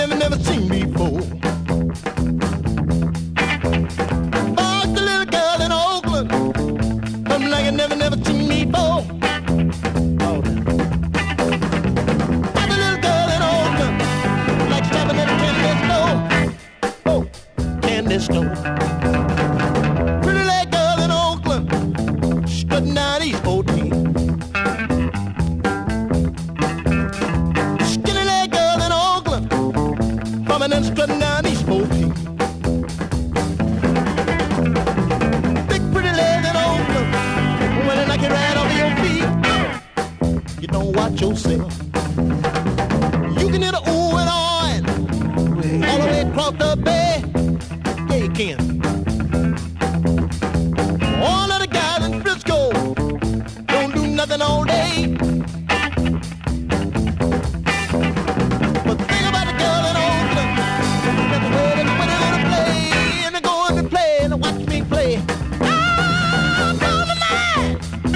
never seen before. Bought the little girl in Oakland, something like I never seen before. Oh, bought the little girl in Oakland, like shopping at a candy store. Oh, candy store. Pretty little girl in Oakland, strutting down East 14. Skinny little girl in Oakland, bumming and strutting down East 14. Big pretty leg in Oakland, when I knock you right off your feet. You don't watch yourself. You can hit a ooh and ah all the way across the bay. Yeah, you can. All of the guys in Frisco don't do nothing all day. But think about the girl in Oakland, that's the way they put it in a play, and they go in and play and watch me play. I'm on the line.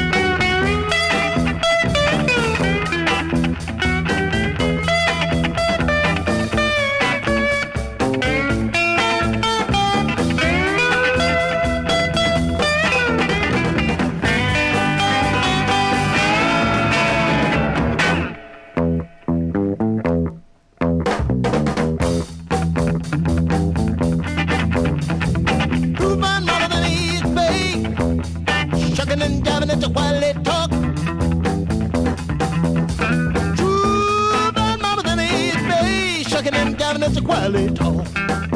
Prove my mother than East Bay, shucking and jiving at the while they talk. True blind mama than East Bay, shucking and jiving at the while they talk.